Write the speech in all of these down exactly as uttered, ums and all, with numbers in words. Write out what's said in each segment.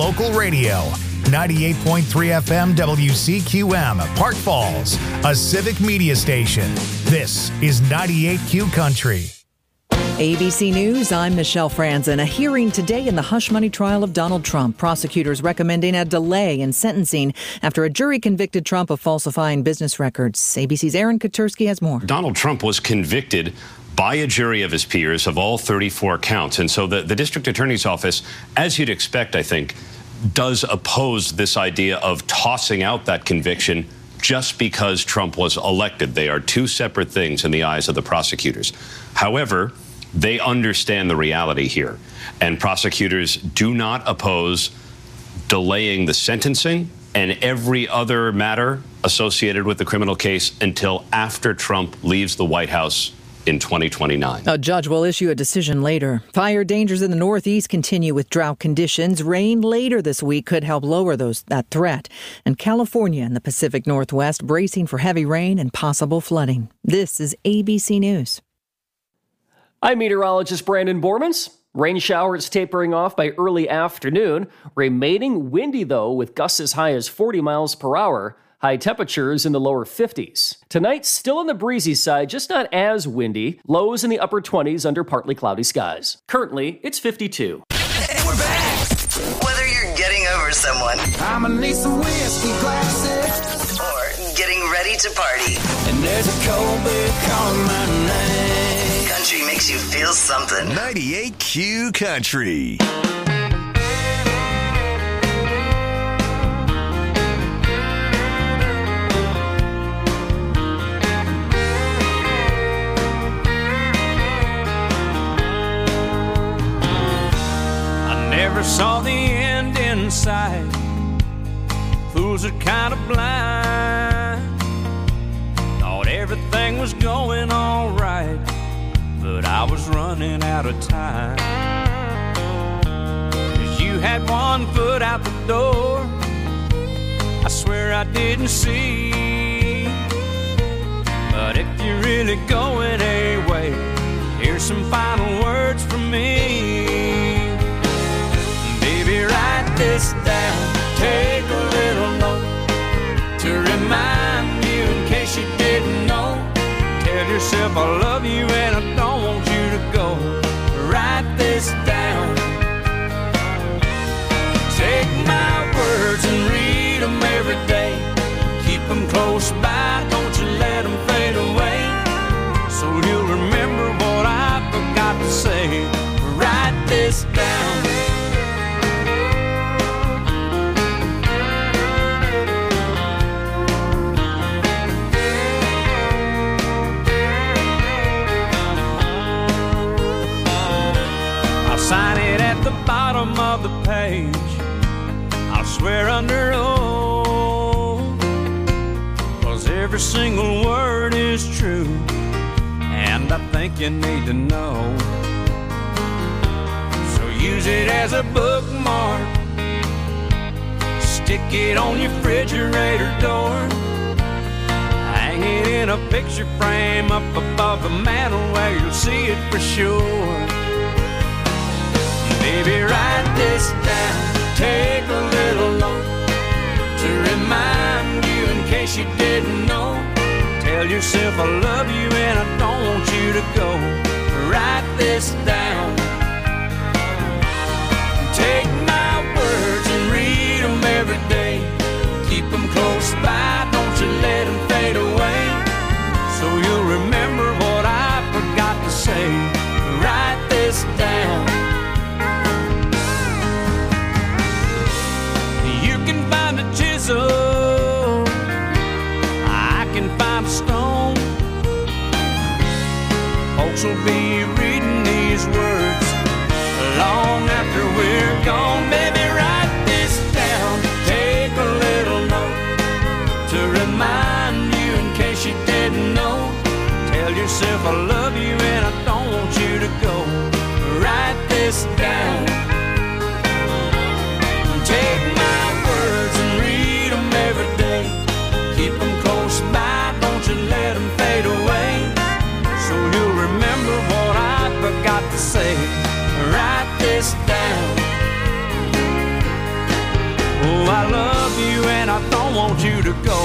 local radio. ninety-eight point three F M W C Q M, Park Falls, a civic media station. This is ninety-eight Q Country. A B C News, I'm Michelle Franzen. A hearing today in the hush money trial of Donald Trump. Prosecutors recommending a delay in sentencing after a jury convicted Trump of falsifying business records. A B C's Aaron Katersky has more. Donald Trump was convicted by a jury of his peers of all thirty-four counts. And so the, the district attorney's office, as you'd expect, I think, does oppose this idea of tossing out that conviction just because Trump was elected. They are two separate things in the eyes of the prosecutors. However, they understand the reality here, and prosecutors do not oppose delaying the sentencing and every other matter associated with the criminal case until after Trump leaves the White House in twenty twenty-nine. A judge will issue a decision later. Fire dangers in the Northeast continue with drought conditions. Rain later this week could help lower those that threat. And California and the Pacific Northwest bracing for heavy rain and possible flooding. This is A B C News. I'm meteorologist Brandon Bormans. Rain showers tapering off by early afternoon, remaining windy though with gusts as high as forty miles per hour. High temperatures in the lower fifties. Tonight, still on the breezy side, just not as windy. Lows in the upper twenties under partly cloudy skies. Currently, it's fifty-two. Hey, we're back! Whether you're getting over someone, I'ma need some whiskey glasses, or getting ready to party, and there's a cold beer calling my name. Country makes you feel something. ninety-eight Q Country. Never saw the end in sight. Fools are kind of blind. Thought everything was going all right, but I was running out of time. 'Cause you had one foot out the door, I swear I didn't see. But if you're really going away, here's some final words from me. Write this down, take a little note to remind you in case you didn't know. Tell yourself I love you and I don't want you to go. Write this down. Take my words and read them every day. Keep them close by, don't you let them fade away. So you'll remember what I forgot to say. Write this down. Sign it at the bottom of the page. I'll swear under oath, 'cause every single word is true, and I think you need to know. So use it as a bookmark, stick it on your refrigerator door, hang it in a picture frame up above the mantel where you'll see it for sure. Baby, write this down, take a little note to remind you in case you didn't know. Tell yourself I love you and I don't want you to go. Write this down. Take my words and read them every day. Keep them close by, don't you let them fade away. So you'll remember what I forgot to say. Write this down. So I can find a stone. Folks will be reading these words long after we're gone. Baby, write this down. Take a little note to remind you in case you didn't know. Tell yourself I love you and I don't want you to go. Write this down. Take my words and read them every day. Keep them close by, don't you let them fade away. So you'll remember what I forgot to say. I love you and I don't want you to go.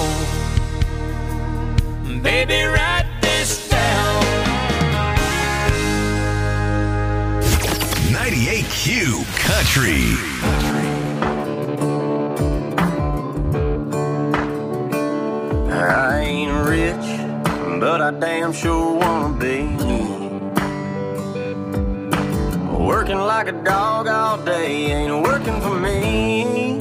Baby, write this down. ninety-eight Q Country. I ain't rich, but I damn sure wanna be. Working like a dog all day ain't working for me.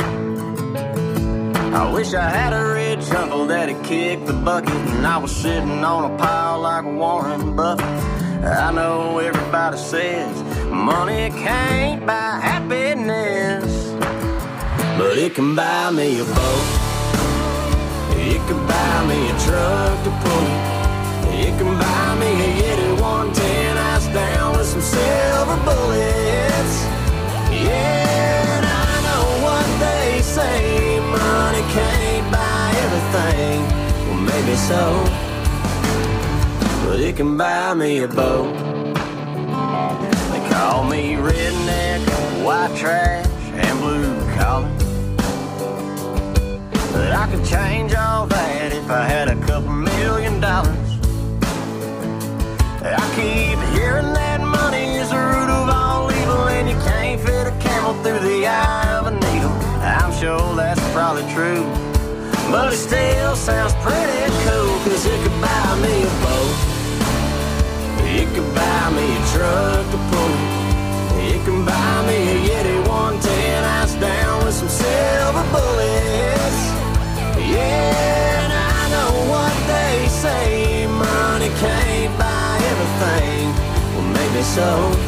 I wish I had a rich uncle that'd kick the bucket and I was sitting on a pile like Warren Buffett. I know everybody says money can't buy happiness, but it can buy me a boat. It can buy me a truck to pull it. It can buy me a Yeti one ten ice down with some silver bullets. Yeah, and I know what they say, money can't buy everything. Well, maybe so, but it can buy me a boat. They call me redneck, white trash, and blue collar, but I could change all that if I had a couple million dollars. I keep hearing that money is the root of all evil, and you can't fit a camel through the eye of a needle. I'm sure that's probably true, but it still sounds pretty cool, cause it could buy me a boat. It could buy me a truck to pull it. It can buy me a Yeti one ten ice down with some silver bullets. Yeah, and I know what they say, money can't buy everything. Well, maybe so,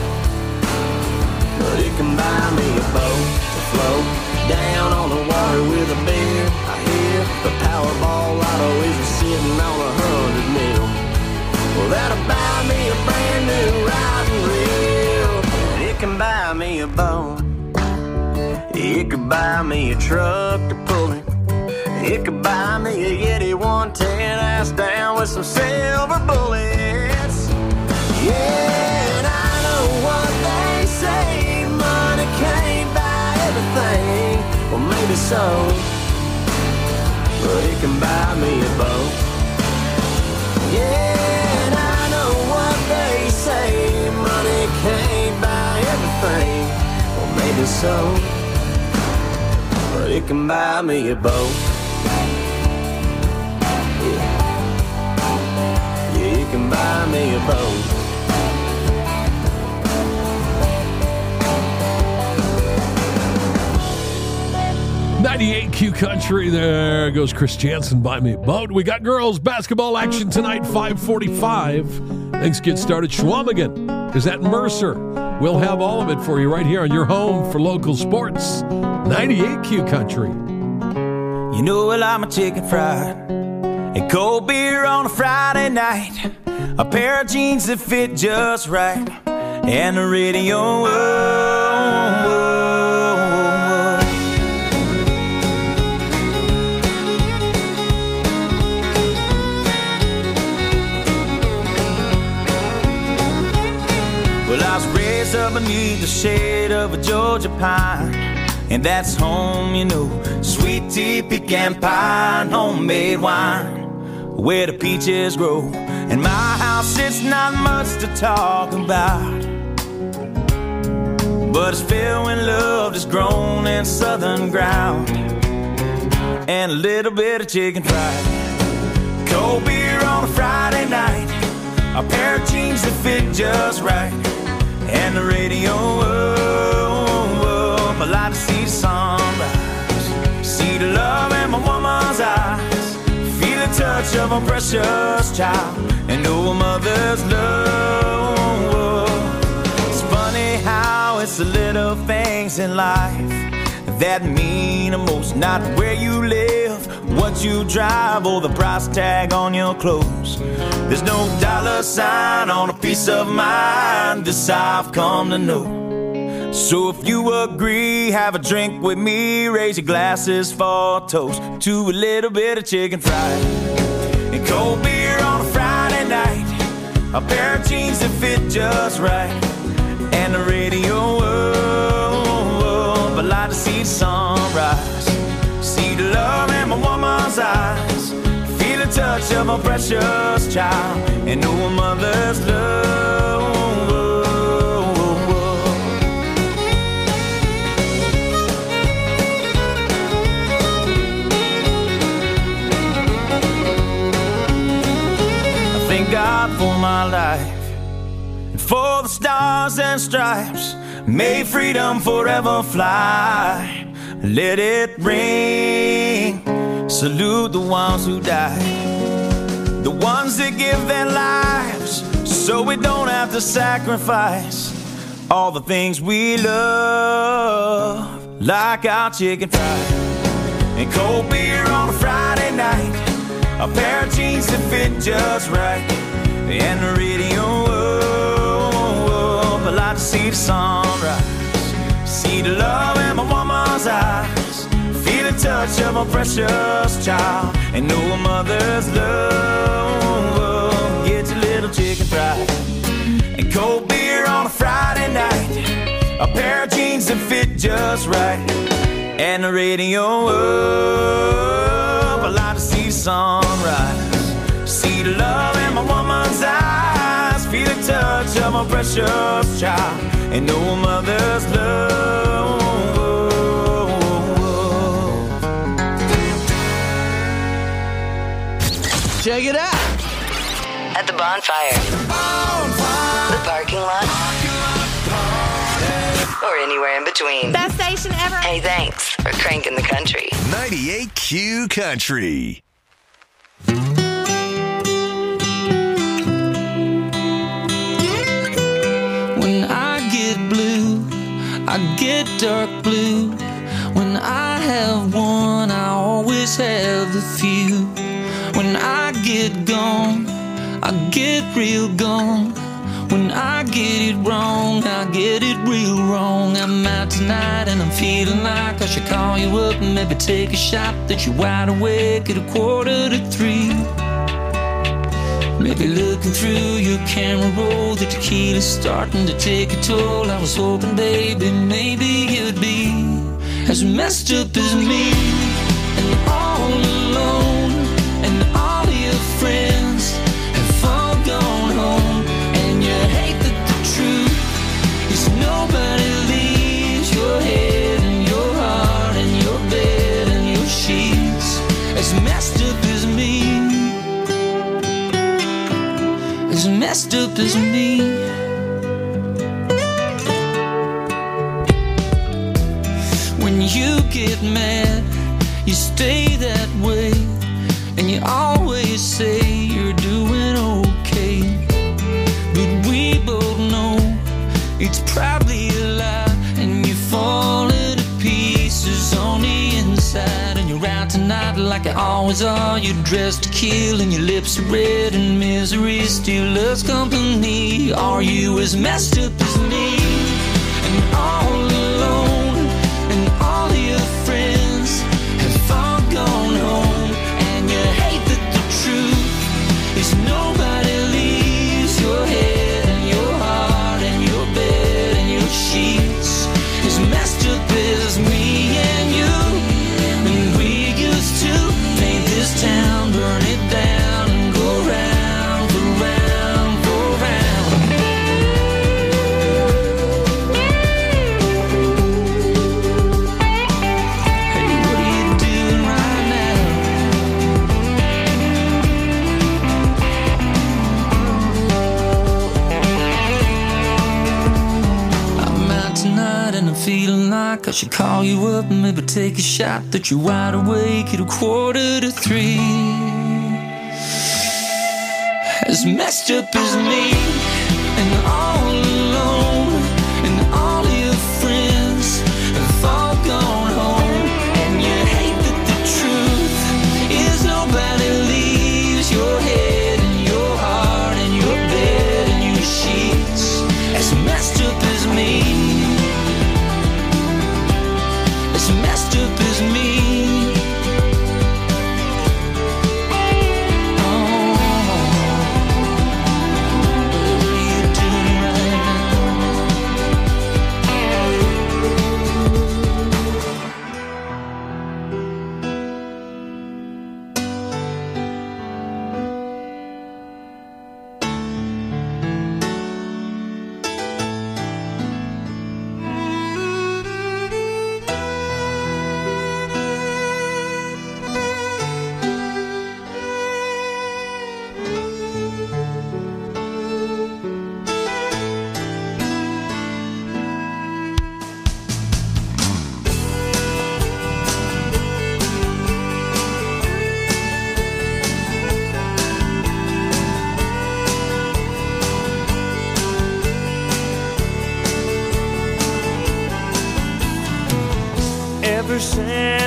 but it can buy me a boat to float down on the water with a beer. I hear the Powerball lotto is sitting on a hundred mil. Well, that'll buy me a brand new riding reel. And it can buy me a boat. It could buy me a truck to pull it. It could buy me a Yeti one ten ass down with some silver bullets. Yeah, and I know what they say, money can't buy everything. Well, maybe so, but it can buy me a boat. Yeah, and I know what they say, money can't buy everything. Well, maybe so, but it can buy me a boat. You can buy me a boat. ninety-eight Q Country, there goes Chris Jansen, buy me a boat. We got girls basketball action tonight, five forty-five. Things get started. Schwamigan is at Mercer. We'll have all of it for you right here on your home for local sports, ninety-eight Q Country. You know I like my chicken fried and cold beer on a Friday night, a pair of jeans that fit just right, and the radio. Whoa, whoa, whoa. Well, I was raised up beneath the shade of a Georgia pine, and that's home, you know, sweet tea, pecan pie, and homemade wine, where the peaches grow. In my house, it's not much to talk about, but it's filled when love is grown in southern ground, and a little bit of chicken fried, cold beer on a Friday night, a pair of jeans that fit just right, and the radio. Whoa, whoa, I like to see the sunrise, see the love in my woman's eyes, feel the touch of a precious child, and know a mother's love. It's funny how it's the little things in life that mean the most, not where you live, what you drive, or the price tag on your clothes. There's no dollar sign on a piece of mind, this I've come to know. So if you agree, have a drink with me, raise your glasses for a toast to a little bit of chicken fried and cold beer on a Friday night, a pair of jeans that fit just right, and the radio. Whoa, whoa, I like to see the sunrise, See the love in my woman's eyes, feel the touch of a precious child, and know a mother's love. I thank God for my life, and for the stars and stripes. May freedom forever fly. Let it ring. Salute the ones who died, the ones that give their lives so we don't have to sacrifice all the things we love, like our chicken fried and cold beer on a Friday night, a pair of jeans that fit just right, and the radio up. I like to see the sunrise, see the love in my woman's eyes, feel the touch of a precious child, and know a mother's love. Get your little chicken fried and cold beer on a Friday night, a pair of jeans that fit just right, and the radio up. I like to see the sunrise, see the love in my woman's eyes, feel the touch of a precious child, and know a mother's love. Check it out. At the bonfire, bonfire. The parking lot, or anywhere in between. Best station ever. Hey, thanks for cranking the country. ninety-eight Q Country. When I get blue, I get dark blue. When I have one, I always have a few. When I get gone, I get real gone. When I get it wrong, I get it real wrong. I'm out tonight and I'm feeling like I should call you up and maybe take a shot that you're wide awake at a quarter to three. Maybe looking through your camera roll, the tequila's starting to take a toll. I was hoping, baby, maybe you'd be as messed up as me, and all alone, and all of your friends have all gone home, and you hate that the truth is nobody leaves your head and your heart and your bed and your sheets as messed up as me, as messed up as me. When you get mad, you stay that way, and you always say you're doing okay. But we both know it's probably a lie, and you're falling to pieces on the inside. And you're out tonight like you always are. You're dressed to kill, and your lips are red, and misery still loves company. Are you as messed up as me, and all alone, and all of your friends have all gone home, and you hate that the truth is nobody leaves your head and your heart and your bed and your sheets as messed up as me and you. And we used to paint this town, burn it down, and go round, go round, go round. Hey, what are you doing right now? I'm out tonight and I'm feeling like I should call you up and maybe take a shot that you're wide awake at a quarter to three. As messed up as me, and all alone, and all of your friends have all gone home, and you hate that the truth is nobody leaves your head and your heart and your bed and your sheets. As messed up as me, as messed up as me. Oh.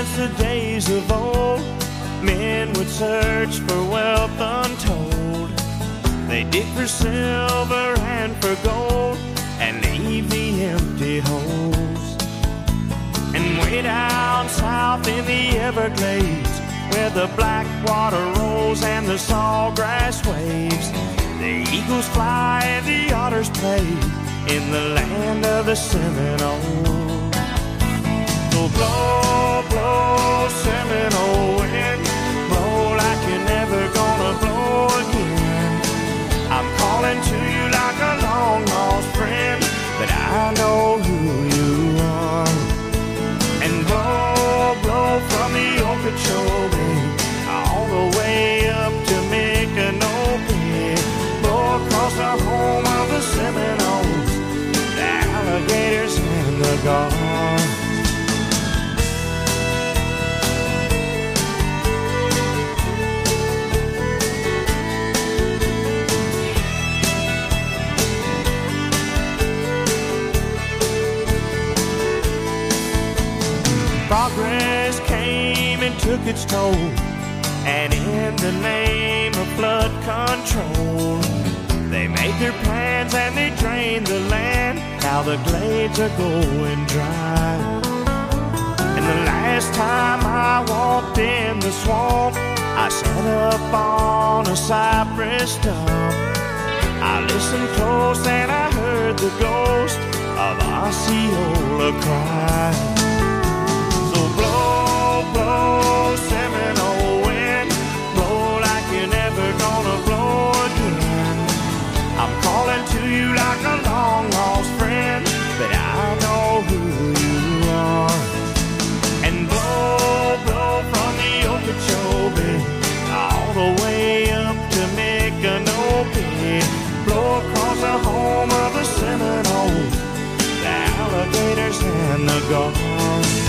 since the days of old, men would search for wealth untold. They dig for silver and for gold and leave the empty holes. And way down south in the Everglades, where the black water rolls and the sawgrass waves, the eagles fly and the otters play in the land of the Seminole. So blow, blow, Seminole wind, blow like you're never gonna blow again. I'm calling to you like a long lost friend, but I know who you are. And blow, blow from the Okeechobee all the way up to Micanopy, blow across the home of the Seminoles, the alligators and the gulls. Progress came and took its toll, and in the name of flood control, they made their plans and they drained the land. Now the glades are going dry. And the last time I walked in the swamp, I sat up on a cypress stump. I listened close and I heard the ghost of Osceola cry. Blow, blow, Seminole wind, blow like you're never gonna blow again. I'm calling to you like a long lost friend, but I know who you are. And blow, blow from the Okeechobee all the way up to Micanopy, blow across the home of the Seminoles, the alligators and the gulls.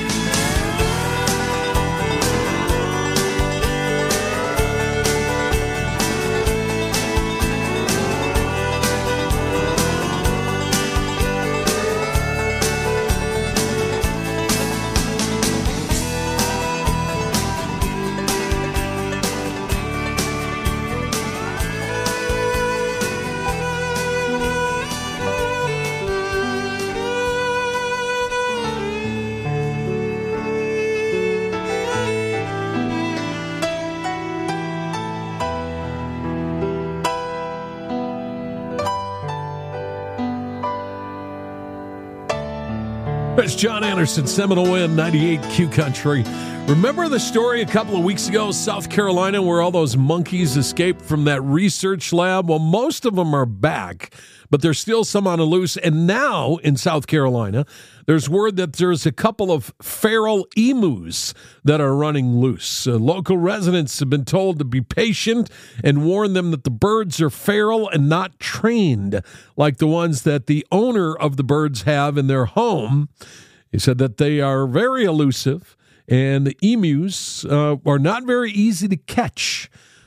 It's John Anderson, Seminole Wind, ninety-eight Q Country. Remember the story a couple of weeks ago, South Carolina, where all those monkeys escaped from that research lab? Well, most of them are back, but there's still some on the loose. And now in South Carolina, there's word that there's a couple of feral emus that are running loose. Uh, local residents have been told to be patient and warn them that the birds are feral and not trained like the ones that the owner of the birds have in their home. He said that they are very elusive, and the emus uh, are not very easy to catch.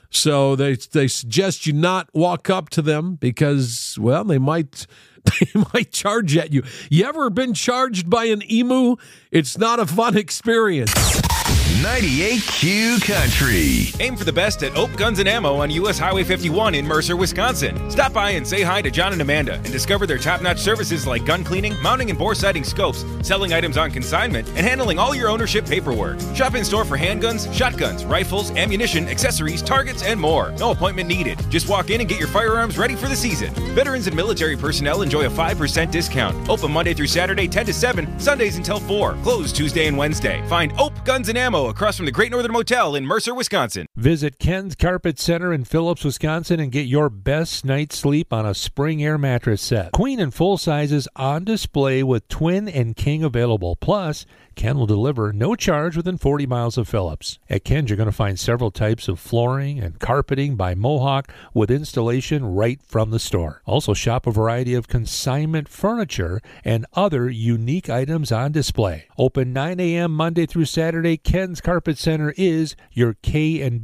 So they they suggest you not walk up to them because, well, they might they might charge at you. You ever been charged by an emu? It's not a fun experience. ninety-eight Q Country. Aim for the best at Ope Guns and Ammo on U S Highway fifty-one in Mercer, Wisconsin. Stop by and say hi to John and Amanda and discover their top-notch services like gun cleaning, mounting and bore sighting scopes, selling items on consignment, and handling all your ownership paperwork. Shop in-store for handguns, shotguns, rifles, ammunition, accessories, targets, and more. No appointment needed. Just walk in and get your firearms ready for the season. Veterans and military personnel enjoy a five percent discount. Open Monday through Saturday, ten to seven, Sundays until four. Closed Tuesday and Wednesday. Find Ope Guns and Ammo across from the Great Northern Motel in Mercer, Wisconsin. Visit Ken's Carpet Center in Phillips, Wisconsin and get your best night's sleep on a spring air mattress set. Queen and full sizes on display with twin and king available. Plus, Ken will deliver no charge within forty miles of Phillips. At Ken's, you're going to find several types of flooring and carpeting by Mohawk with installation right from the store. Also, shop a variety of consignment furniture and other unique items on display. Open nine a.m. Monday through Saturday, Ken's Carpet Center is your K and B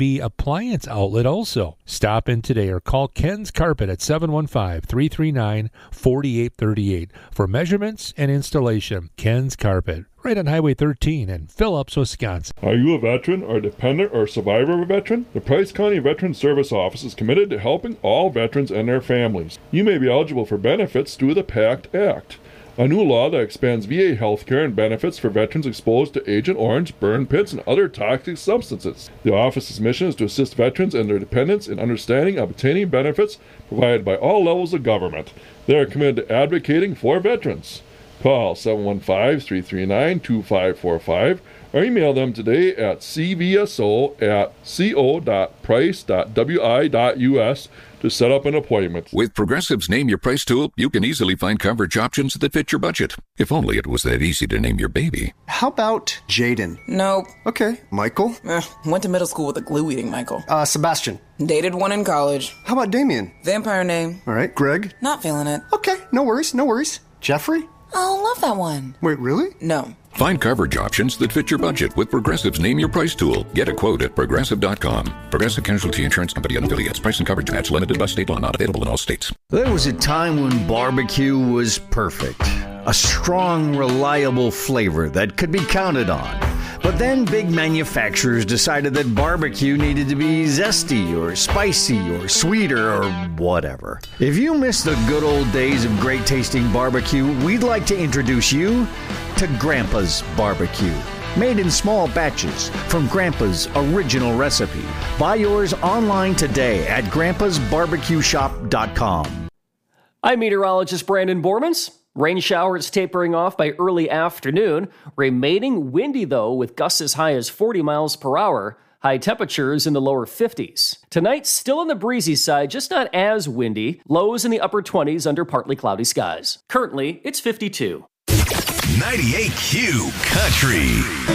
B appliance outlet also. Stop in today or call Ken's Carpet at seven one five, three three nine, four eight three eight for measurements and installation. Ken's Carpet, right on Highway thirteen in Phillips, Wisconsin. Are you a veteran or dependent or survivor of a veteran? The Price County Veteran Service Office is committed to helping all veterans and their families. You may be eligible for benefits through the PACT Act, a new law that expands V A health care and benefits for veterans exposed to Agent Orange, burn pits, and other toxic substances. The office's mission is to assist veterans and their dependents in understanding and obtaining benefits provided by all levels of government. They are committed to advocating for veterans. Call seven one five, three three nine, two five four five or email them today at c v s o at co dot price dot w i dot u s to set up an appointment. With Progressive's Name Your Price tool, you can easily find coverage options that fit your budget. If only it was that easy to name your baby. How about Jaden? Nope. Okay. Michael? Eh, went to middle school with a glue-eating Michael. Uh, Sebastian? Dated one in college. How about Damien? Vampire name. All right. Greg? Not feeling it. Okay. No worries. No worries. Jeffrey? Oh, love that one. Wait, really? No. Find coverage options that fit your budget with Progressive's Name Your Price tool. Get a quote at progressive dot com. Progressive Casualty Insurance Company and affiliates. Price and coverage match limited by state law. Not available in all states. There was a time when barbecue was perfect. A strong, reliable flavor that could be counted on. But then big manufacturers decided that barbecue needed to be zesty or spicy or sweeter or whatever. If you miss the good old days of great tasting barbecue, we'd like to introduce you to Grandpa's Barbecue. Made in small batches from Grandpa's original recipe. Buy yours online today at grandpas barbecue shop dot com. I'm meteorologist Brandon Bormans. Rain showers tapering off by early afternoon, remaining windy though with gusts as high as forty miles per hour, high temperatures in the lower fifties. Tonight, still on the breezy side, just not as windy, lows in the upper twenties under partly cloudy skies. Currently, it's fifty-two. ninety-eight Q Country.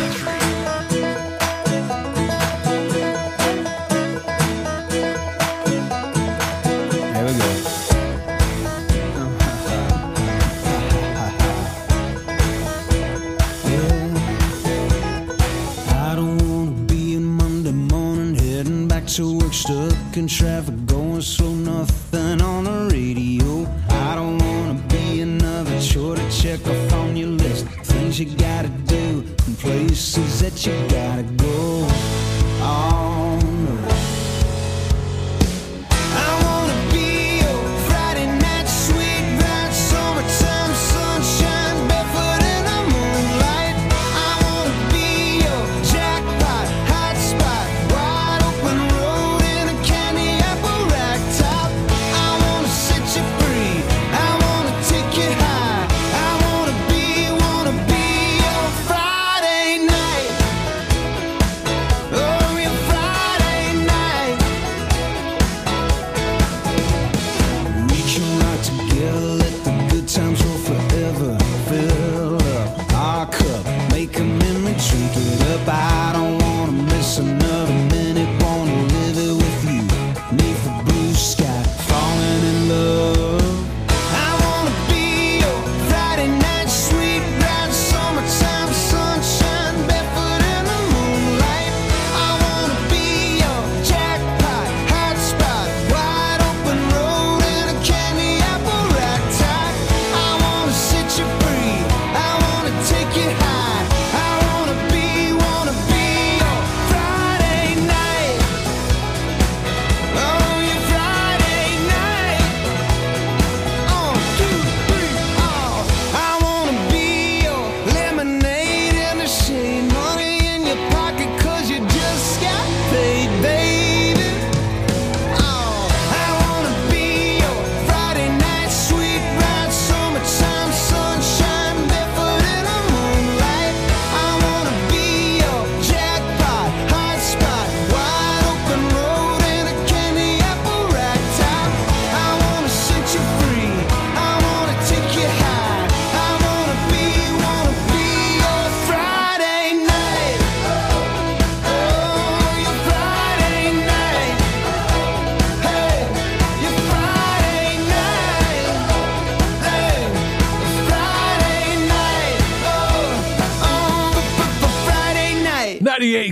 To work stuck in traffic, going slow, nothing on the radio. I don't wanna be another chore to check off on your list. Things you gotta do and places that you gotta go. Oh no. I wanna be your Friday night sweet bright summertime sunshine, barefoot in the moonlight. I wanna be your jackpot hot spot, wide open road in a candy apple rack top. I wanna set you free, I wanna take you high. I wanna be, wanna be your Friday night.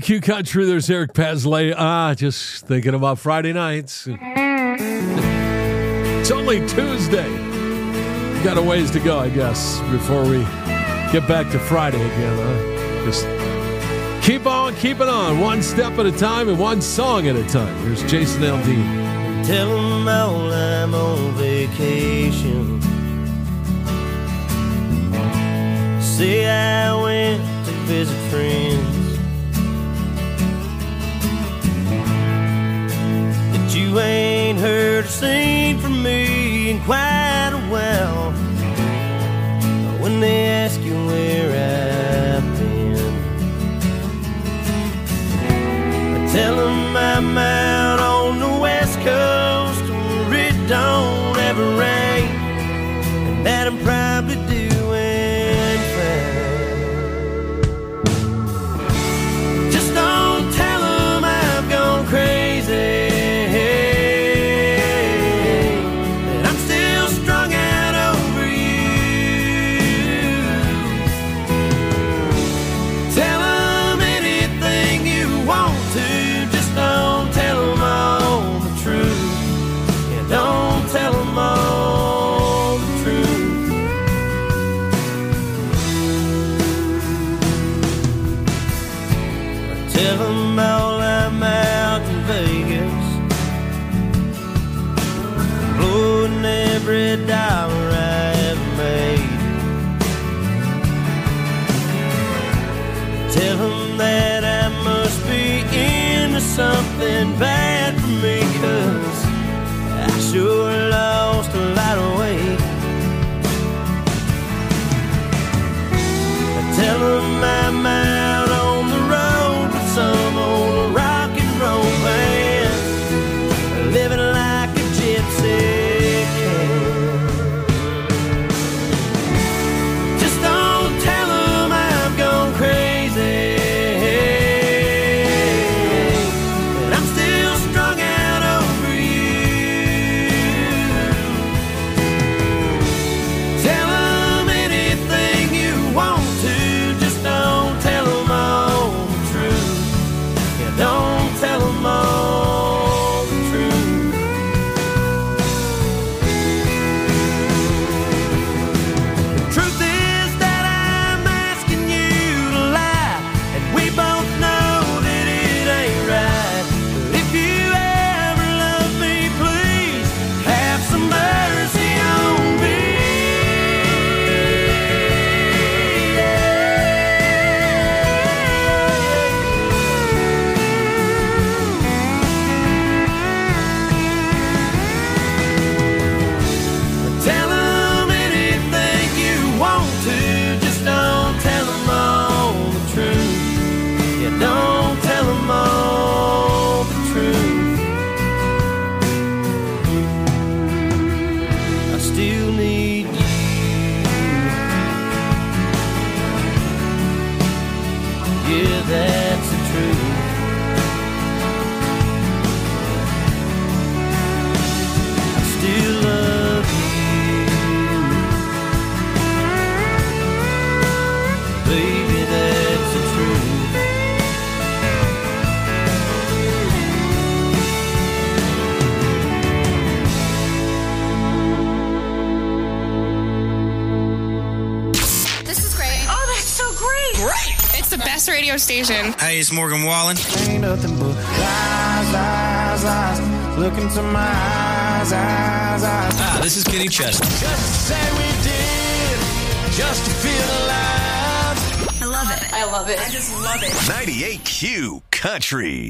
Q Country, there's Eric Pasley. Ah, just thinking about Friday nights. It's only Tuesday. Got a ways to go, I guess, before we get back to Friday again. Huh? Just keep on keeping on, one step at a time and one song at a time. Here's Jason Aldean. Tell them all I'm on vacation. Say I went to visit friends. That you ain't heard or seen from me in quite a while. When they ask you where I've been, I tell them I'm out on the West Coast where it don't ever rain, and that I'm probably doing fine. Just don't tell them I've gone crazy. Every dollar I ever made. Tell them that I must be into something bad for me, 'cause I sure lost a lot of weight. Tell them I'm out on the road with some old rock and roll band, living like a gypsy. Radio station. Hey, it's Morgan Wallen. Ain't nothing but lies, lies, lies. Look into my eyes, eyes, eyes. Ah, this is Kenny Chesney. Just to say we did, just to feel alive. I love it. I love it. I just love it. ninety-eight Q Country.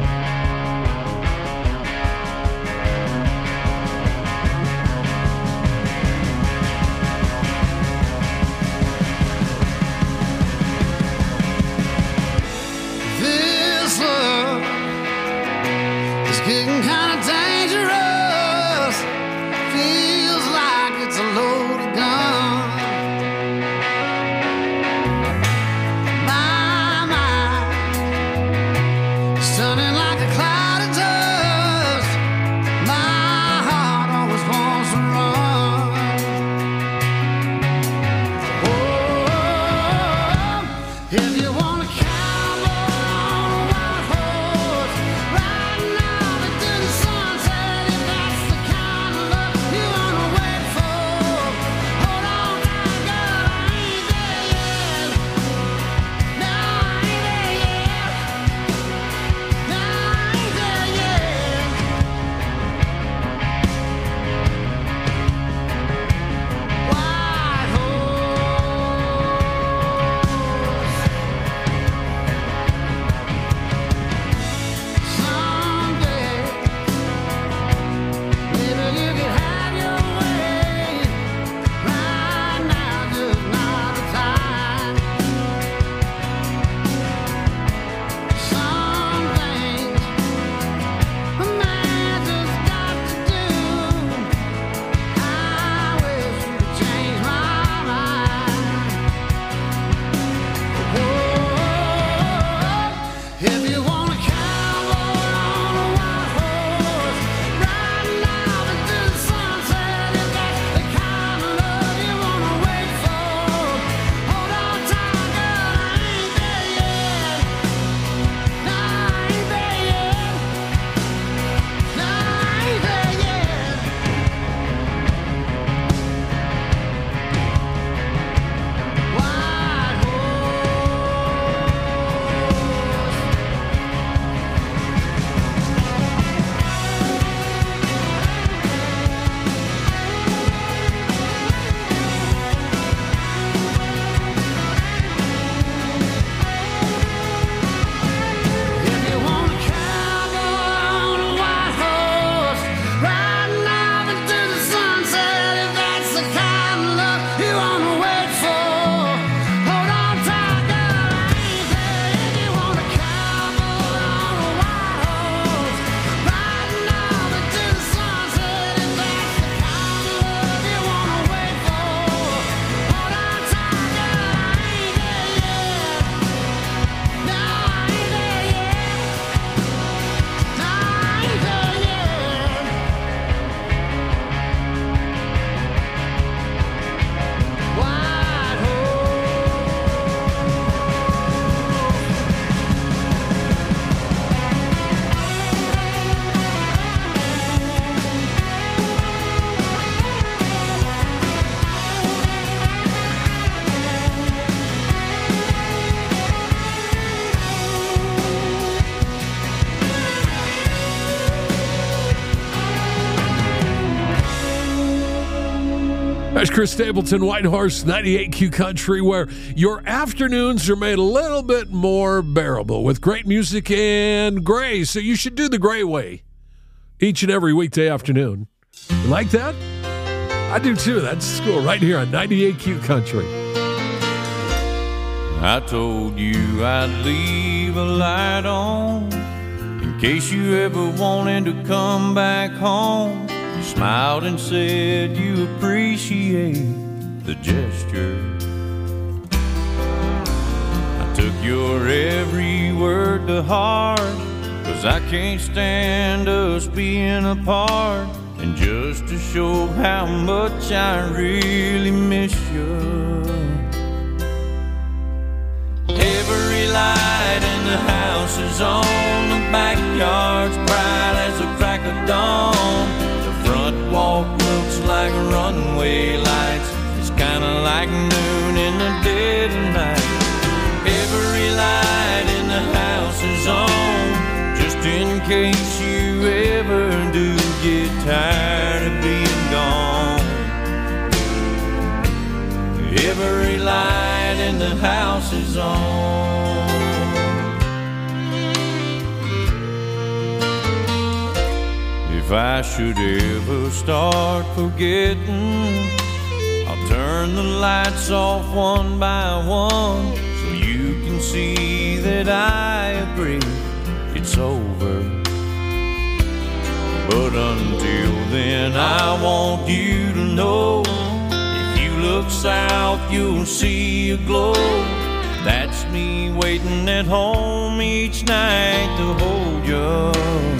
Getting kind of dangerous. Feels like it's a loaded gun. My mind stunning like a cloud of dust. My heart always wants to run. Oh, if you wanna count on That's Chris Stapleton, Whitehorse, ninety-eight Q Country, where your afternoons are made a little bit more bearable with great music and Gray. So you should do the Gray way each and every weekday afternoon. You like that? I do too. That's cool. Right here on ninety-eight Q Country. I told you I'd leave a light on in case you ever wanted to come back home. You smiled and said you appreciate the gesture. I took your every word to heart, 'cause I can't stand us being apart. And just to show how much I really miss you, every light in the house is on, the backyard's bright as a crack of dawn. The front walk looks like runway lights, it's kinda like noon in the dead of night. Every light in the house is on, just in case you ever do get tired of being gone. Every light in the house is on. If I should ever start forgetting, I'll turn the lights off one by one, so you can see that I agree it's over. But until then, I want you to know, if you look south, you'll see a glow. That's me waiting at home each night to hold you.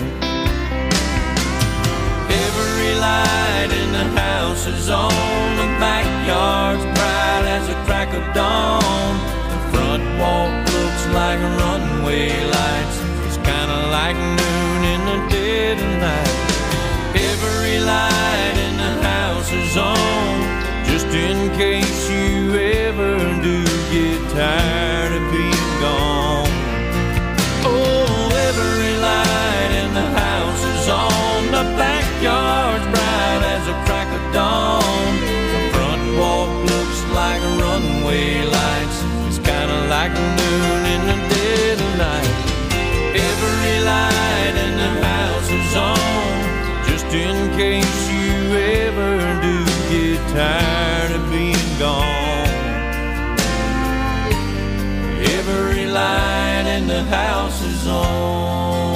Every light in the house is on, the backyard's bright as a crack of dawn. The front walk looks like runway lights, it's kinda like noon in the dead of night. Every light in the house is on, just in case you ever do get tired of being gone. Oh, every light in the house is on, the backyard's bright as a crack of dawn. The front walk looks like runway lights, it's kinda like noon in the dead of night. Every light in the house is on, just in case you ever do get tired of being gone. Every light in the house is on.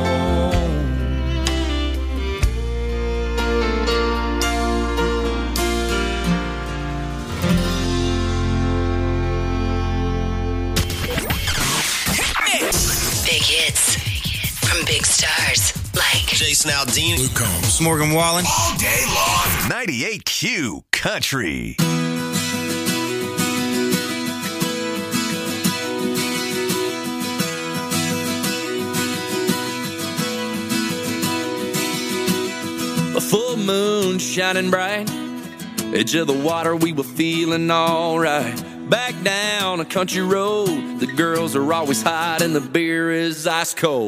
Big hits from big stars like Jason Aldean, Luke Combs, Morgan Wallen. All day long. ninety-eight Q Country. A full moon shining bright, edge of the water, we were feeling alright. Back down a country road, the girls are always hot and the beer is ice cold.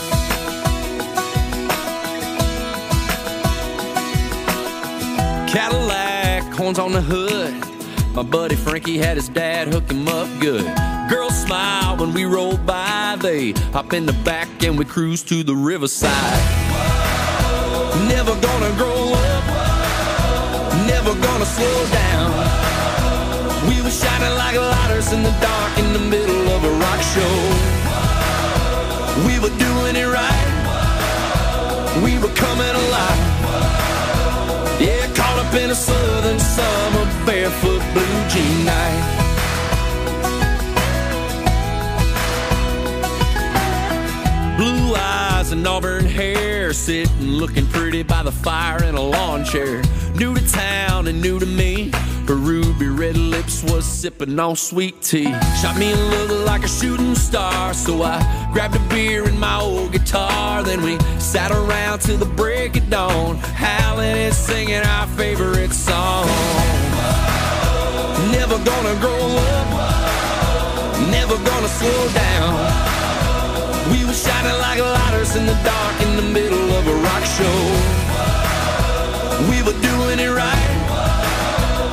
Cadillac, horns on the hood, my buddy Frankie had his dad hook him up good. Girls smile when we roll by, they hop in the back and we cruise to the riverside. Never gonna grow up, never gonna slow down. We were shining like lighters in the dark in the middle of a rock show. We were doing it right, we were coming alive. Yeah, caught up in a southern summer barefoot blue jean night. Blue eyes and auburn hair, sitting looking pretty by the fire in a lawn chair. New to town and new to me, her ruby red lips was sipping on sweet tea. Shot me a look like a shooting star, so I grabbed a beer and my old guitar. Then we sat around till the break of dawn, howling and singing our favorite song. Never gonna grow up, never gonna slow down. We were shining like lighters in the dark in the middle of a rock show. We were doing it right,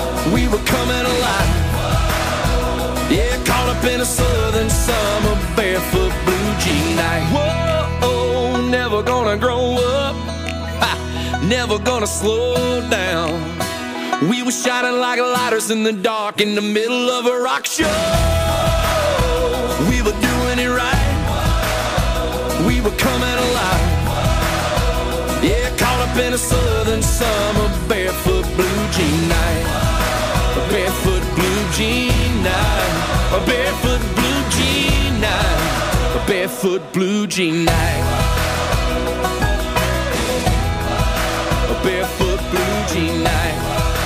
we were coming alive. Yeah, caught up in a southern summer, barefoot blue jean night. Whoa, never gonna grow up, ha, never gonna slow down. We were shining like lighters in the dark in the middle of a rock show. We were doing it right, we were coming alive. Yeah, caught up in a southern summer, barefoot blue jean night. A barefoot blue jean night. A barefoot blue jean night. A barefoot blue jean night. A barefoot blue jean night.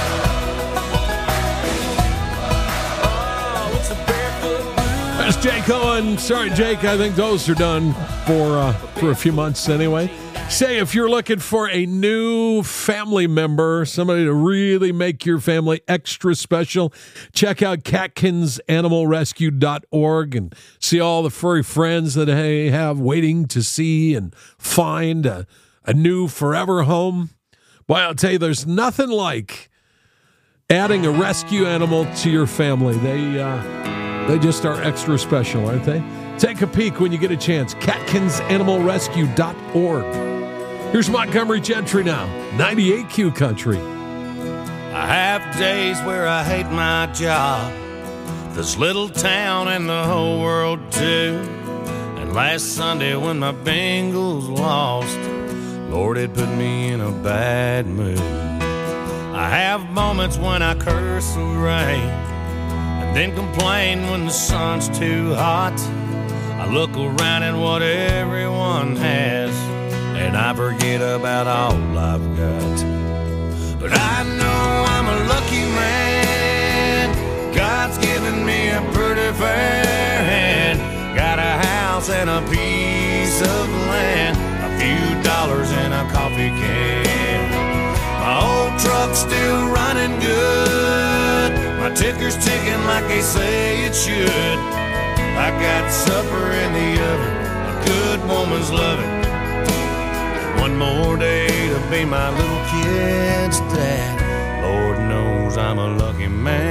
Oh, it's a barefoot blue. There's Jake Owen. Sorry, Jake, I think those are done for uh, for a few months anyway. Say, if you're looking for a new family member, somebody to really make your family extra special, check out Catkins Animal Rescue dot org and see all the furry friends that they have waiting to see and find a, a new forever home. Boy, I'll tell you, there's nothing like adding a rescue animal to your family. They, uh, they just are extra special, aren't they? Take a peek when you get a chance. Catkins Animal Rescue dot org. Here's Montgomery Gentry now, ninety-eight Q Country. I have days where I hate my job, this little town and the whole world too. And last Sunday when my Bengals lost, Lord, it put me in a bad mood. I have moments when I curse the rain and then complain when the sun's too hot. I look around at what everyone has and I forget about all I've got. But I know I'm a lucky man. God's given me a pretty fair hand. Got a house and a piece of land, a few dollars and a coffee can. My old truck's still running good. My ticker's ticking like they say it should. I got supper in the oven, a good woman's loving. One more day to be my little kid's dad. Lord knows I'm a lucky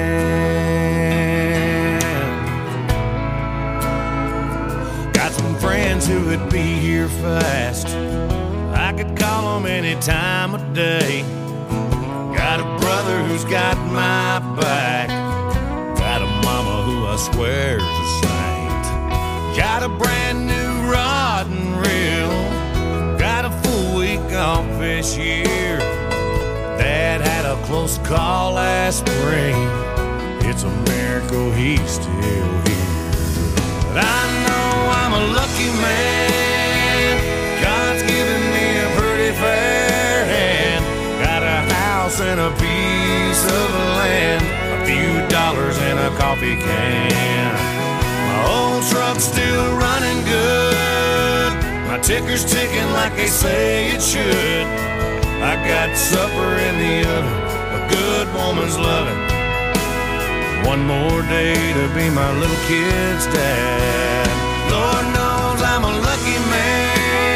man. Got some friends who would be here fast. I could call them any time of day. Got a brother who's got my back. Got a mama who I swear's a saint. Got a brand new rod and reel. Got a full week off this year. Dad had a close call last spring. It's a miracle he's still here. But I know I'm a lucky man. God's given me a pretty fair hand. Got a house and a piece of land, a few dollars and a coffee can. My old truck's still running good. My ticker's ticking like they say it should. I got supper in the oven, a good woman's loving. One more day to be my little kid's dad. Lord knows I'm a lucky man.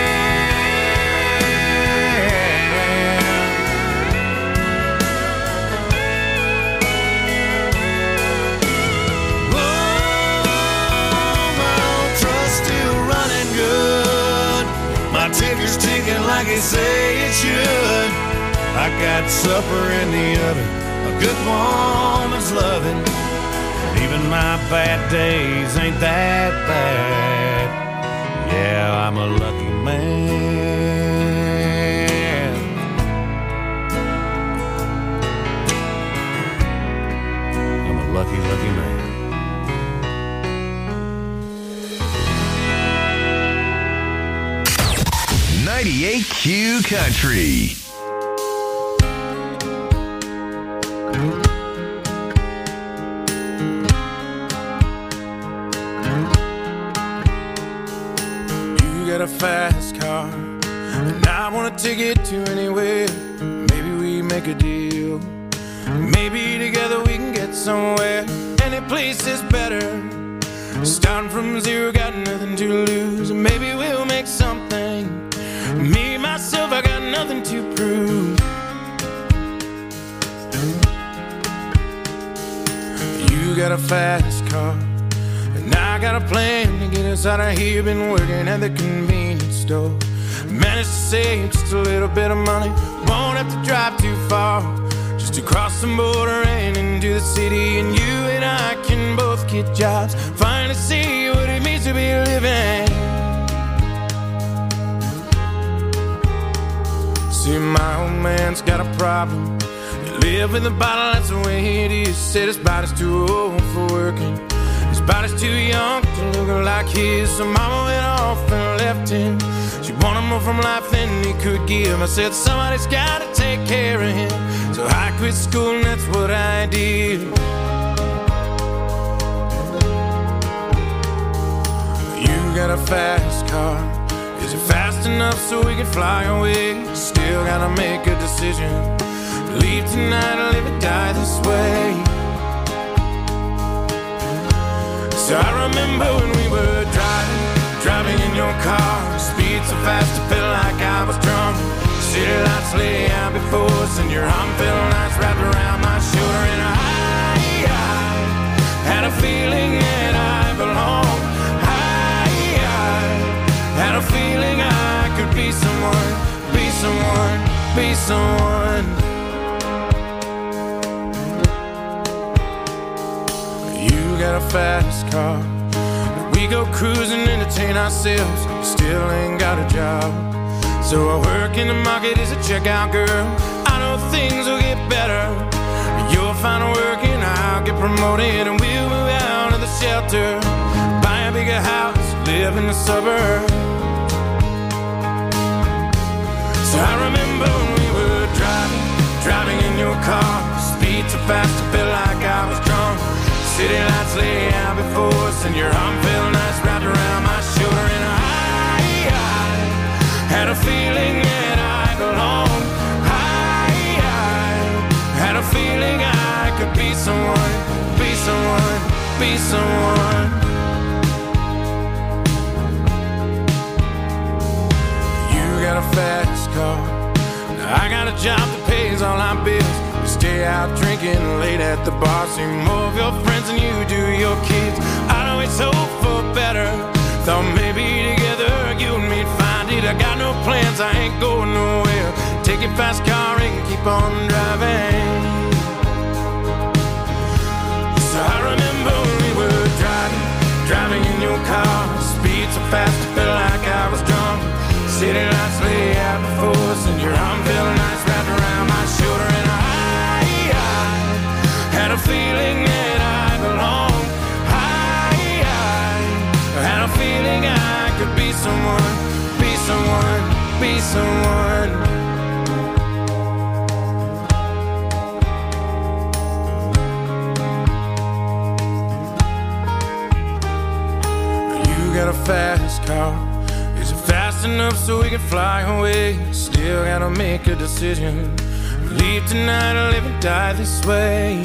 My ticker's ticking like they say it should. I got supper in the oven, a good woman's loving. And even my bad days ain't that bad. Yeah, I'm a lucky man. I'm a lucky, lucky man. ninety-eight Q Country. You got a fast car, and I want to take it to anywhere. Maybe we make a deal. Maybe together we can get somewhere. Any place is better. Starting from zero, got nothing to lose. Maybe we'll make something. Me, myself, I got nothing to prove. got a fast car, and I got a plan to get us out of here. Been working at the convenience store. Managed to save just a little bit of money. Won't have to drive too far, just to cross the border and into the city. And you and I can both get jobs, finally see what it means to be living. See, my old man's got a problem. He live with a bottle, that's the way it is. Said his body's too old for working, his body's too young to look like his. So mama went off and left him. She wanted more from life than he could give. I said somebody's gotta take care of him, so I quit school and that's what I did. You got a fast car, is it fast enough so we can fly away? Still gotta make a decision, leave tonight or live or die this way. So I remember when we were driving, driving in your car, speed so fast it felt like I was drunk. City lights lay out before us and your arm felt nice wrapped around my shoulder. And I, I had a feeling that I belonged. I, I had a feeling I could be someone, be someone, be someone. You got a fast car, we go cruising, entertain ourselves, still ain't got a job. So I work in the market as a checkout girl. I know things will get better, you'll find work and I'll get promoted, and we'll move out of the shelter, buy a bigger house, live in the suburbs. So I remember when we were driving, driving in your car, speed so fast it felt like I was drunk. City lights lay out before us and your arm felt nice wrapped around my shoulder. And I, I had a feeling that I belonged. I, I had a feeling I could be someone, be someone, be someone. You got a fast car, now I got a job that pays all our bills. Stay out drinking late at the bar, see more of your friends than you do your kids. I'd always hope for better, thought maybe together you and me'd find it. I got no plans, I ain't going nowhere. Take your fast car and keep on driving. So I remember when we were driving, driving in your car, speed so fast it felt like I was drunk. City lights lay out before us and your arm felt nice wrapped around my shoulder. And I had a feeling that I belonged. I, I had a feeling I could be someone, be someone, be someone. You got a fast car, is it fast enough so we can fly away? Still gotta make a decision, leave tonight or live or die this way.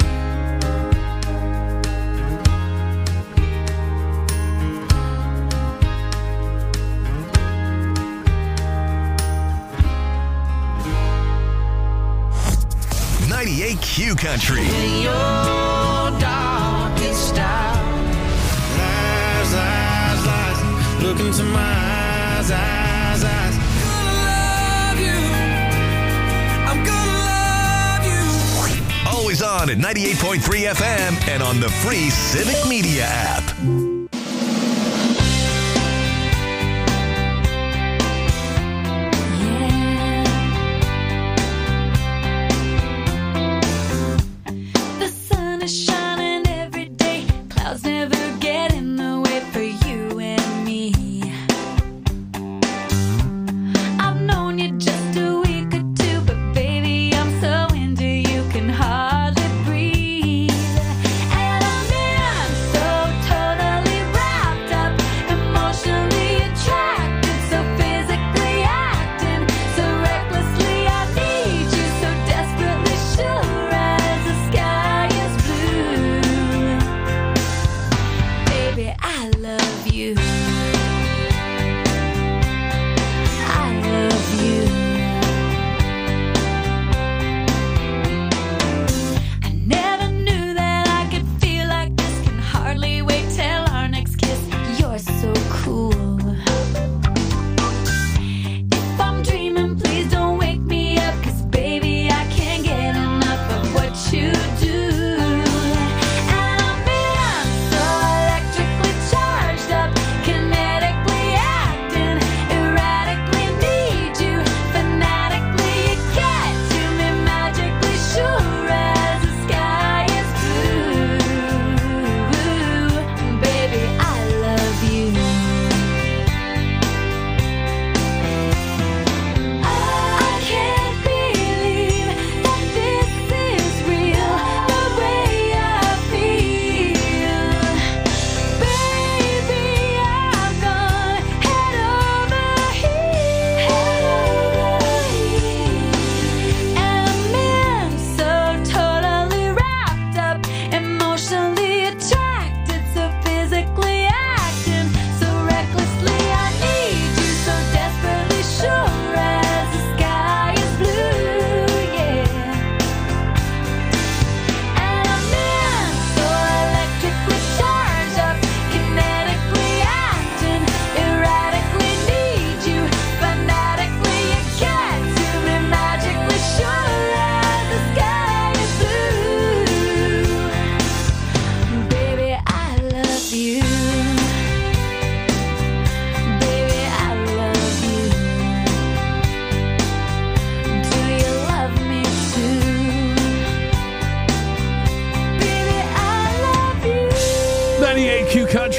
ninety-eight Q Country. In your darkest hour, lies, lies, lies, look into my eyes, eyes, eyes. Gonna love you, I'm gonna love you. Always on at ninety-eight point three F M and on the free Civic Media app. Hardly breathe, and I'm in so totally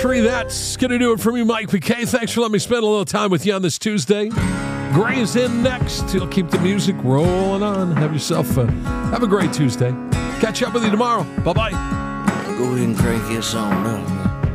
Country. That's going to do it for me, Mike McKay. Thanks for letting me spend a little time with you on this Tuesday. Gray's in next. He'll keep the music rolling on. Have yourself a, have a great Tuesday. Catch up with you tomorrow. Bye-bye. Go ahead and crank this on up.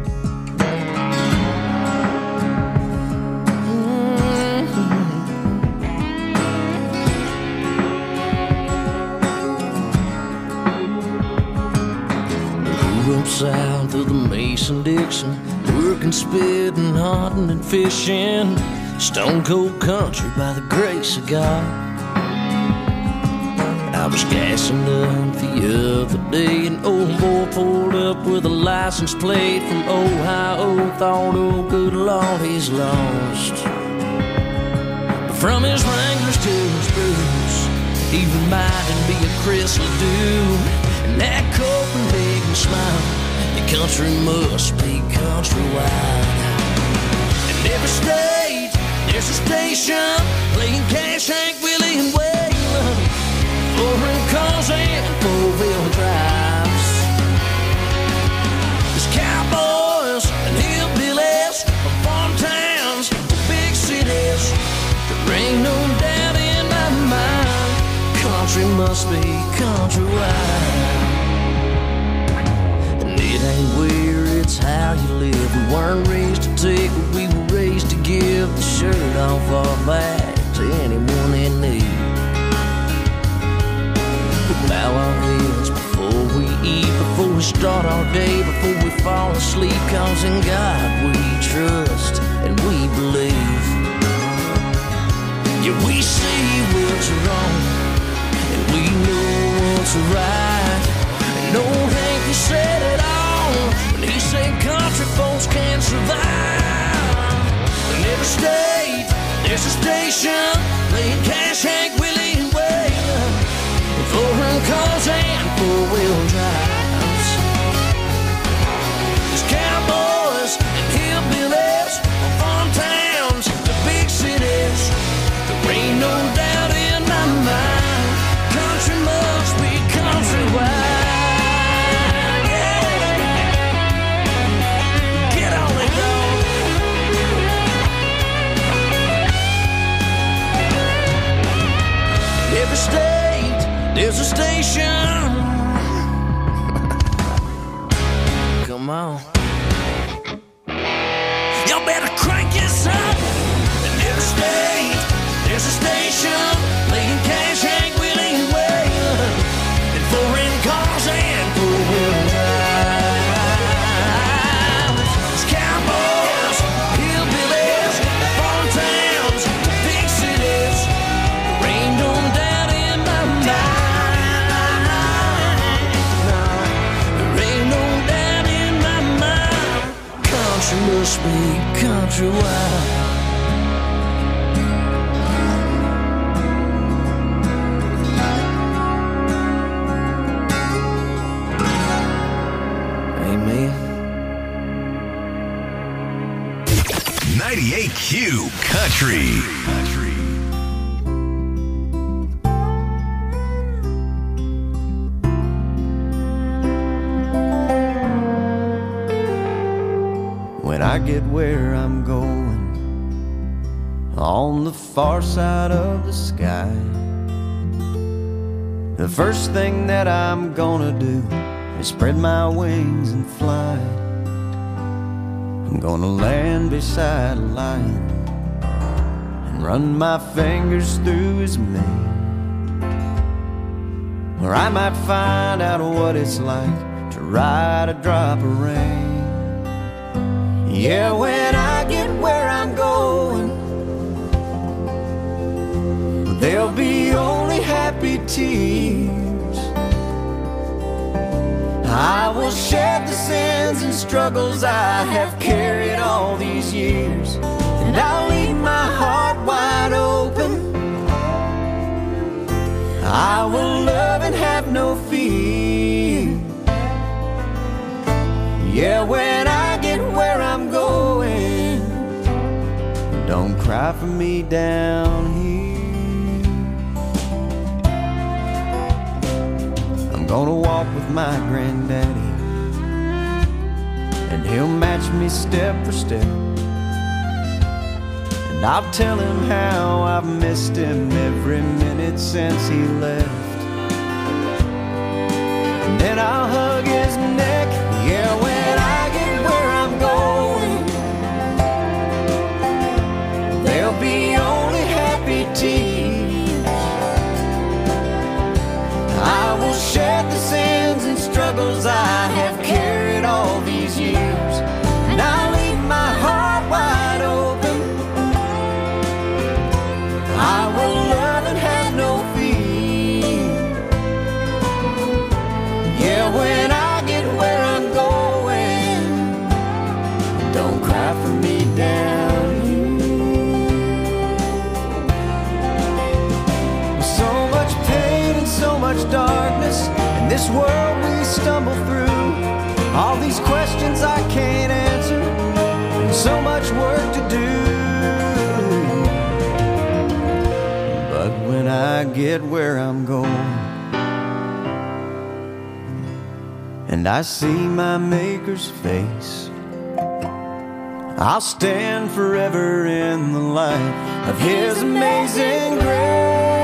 Up south of the Mason-Dixon, working, spitting, hunting, and fishing. Stone cold country by the grace of God. I was gassing up the other day, an old boy pulled up with a license plate from Ohio. Thought, oh good Lord, he's lost. But from his Wranglers to his boots, he reminded me of Chris Ledoux. And that Copenhagen smile, the country must be countrywide. In every state, there's a station playing Cash, Hank, Willie, and Waylon. Four-wheel cars and four-wheel drives. There's cowboys and hillbillies from farm towns to big cities. There ain't no doubt in my mind, country must be countrywide. It ain't where, it's how you live. We weren't raised to take, but we were raised to give the shirt off our back to anyone in need. We bow our heads before we eat, before we start our day, before we fall asleep. Cause in God we trust and we believe. Yeah, we see what's wrong and we know what's right. And old Hank, he said it all when he said country folks can't survive. In every state, there's a station playing Cash, Hank, Willie, and Waylon. Four-wheel cars and four-wheel drives. There's cowboys and hillbillies from farm towns to big cities. There ain't no doubt in my mind, country must be countrywide. Every state, there's a station. Come on. Y'all better crank this up. In every state, there's a station playing Cash, Hank, Willie, and Waylon. And foreign cars and four-wheel drives. There's cowboys, hillbillies, farm towns, big cities. There ain't no doubt in my mind. There ain't no doubt in my mind. Country must be countrywide. ninety-eight Q Country. Country. When I get where I'm going, on the far side of the sky, the first thing that I'm gonna do is spread my wings and fly. I'm gonna land beside a lion and run my fingers through his mane, or I might find out what it's like to ride a drop of rain. Yeah, when I get where I'm going, there'll be only happy tears. I will shed the sins and struggles I have carried all these years, and I'll leave my heart wide open. I will love and have no fear. Yeah, when I get where I'm going, don't cry for me down here. I'm gonna walk with my granddaddy and he'll match me step for step. And I'll tell him how I've missed him every minute since he left. And then I'll hug his neck, yeah, when I get where I'm going. There'll be only happy tears. I will shed the sins and struggles I have carried all these years. And I'll leave my heart wide open. I will love and have no fear. Yeah, when I get where I'm going, don't cry for me down here. So much pain and so much darkness in this world we stumble through. All these questions I can't answer, and so much work to do. But when I get where I'm going, and I see my Maker's face, I'll stand forever in the light of His amazing grace.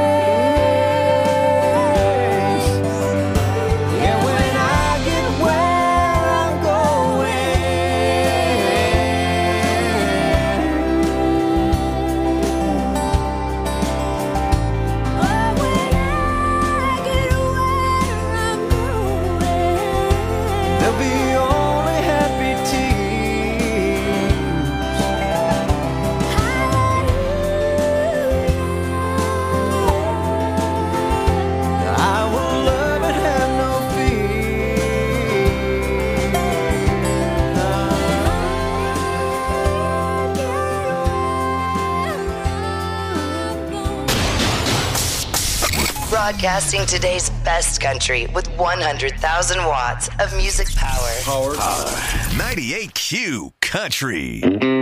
Broadcasting today's best country with one hundred thousand watts of music power. Power. Power. ninety-eight Q Country.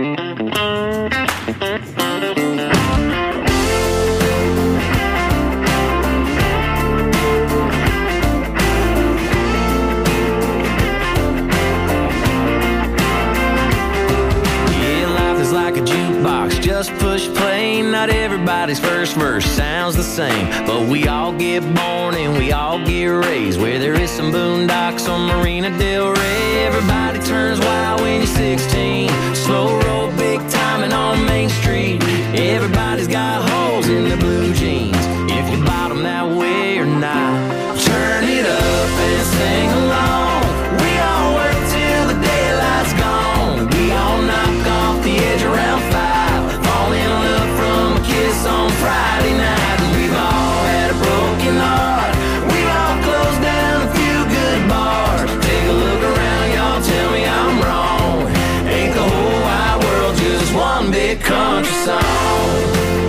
Like a jukebox, just push play. Not everybody's first verse sounds the same, but we all get born and we all get raised where there is some boondocks on Marina Del Rey. Everybody turns wild when you're sixteen. Slow roll, big timing on Main Street. Everybody's got holes in their blue jeans. If you bottom that way or not, turn it up and sing along. We all work till the daylight's gone. We all knock off the edge around five. Fall in love from a kiss on Friday night. And we've all had a broken heart. We've all closed down a few good bars. Take a look around, y'all, tell me I'm wrong. Ain't the whole wide world just one big country song?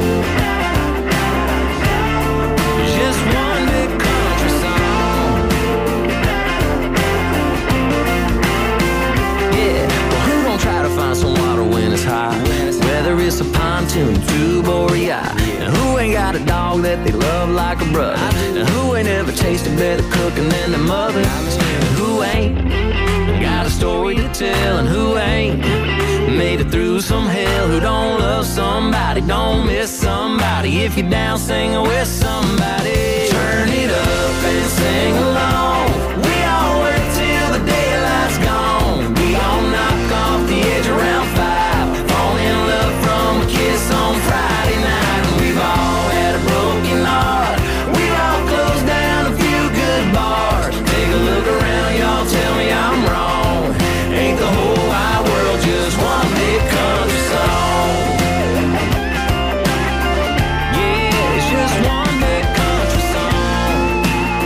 Just one big country song. Yeah, well, who gon' try to find some water when it's high? Whether it's a pontoon, tube, or a yacht. And who ain't got a dog that they love like a brother? And who ain't ever tasted better cooking than their mother? And who ain't got a story to tell? And who ain't made it through some hell? Who don't love somebody, don't miss somebody? If you're down, sing with somebody. Turn it up and sing along.